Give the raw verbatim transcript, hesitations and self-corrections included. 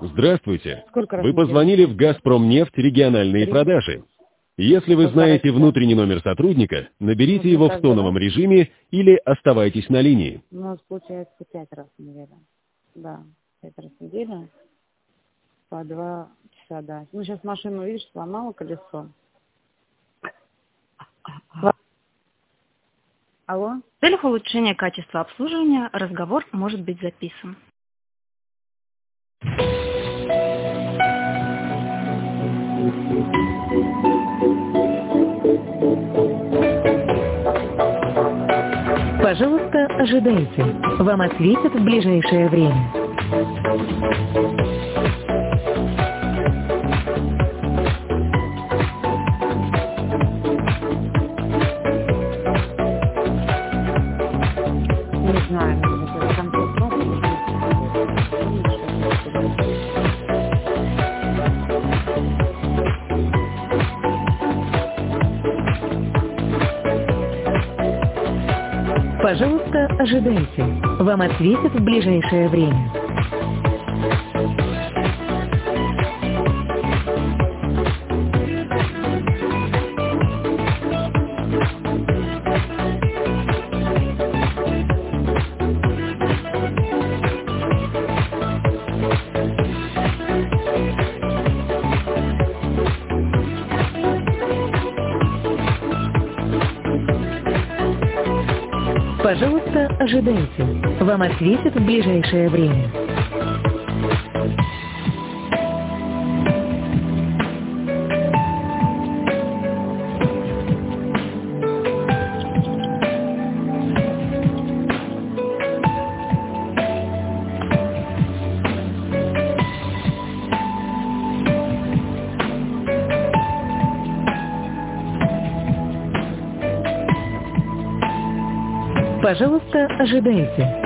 Здравствуйте. Сколько раз Вы в неделю? позвонили в «Газпромнефть» региональные Три. продажи. Если вы Полтора знаете часа. внутренний номер сотрудника, наберите Вот его мы в каждый раз. тоновом режиме или оставайтесь на линии. У нас получается пять раз в неделю. Да, пять раз в неделю. По два часа, да. Ну, сейчас машину, видишь, сломала колесо. Алло? В целях улучшения качества обслуживания разговор может быть записан. Пожалуйста, ожидайте. Вам ответят в ближайшее время. Не знаю, может, это там кнопку. Пожалуйста, ожидайте. Вам ответят в ближайшее время. Пожалуйста, ожидайте. Вам ответят в ближайшее время. Пожалуйста, ожидайте.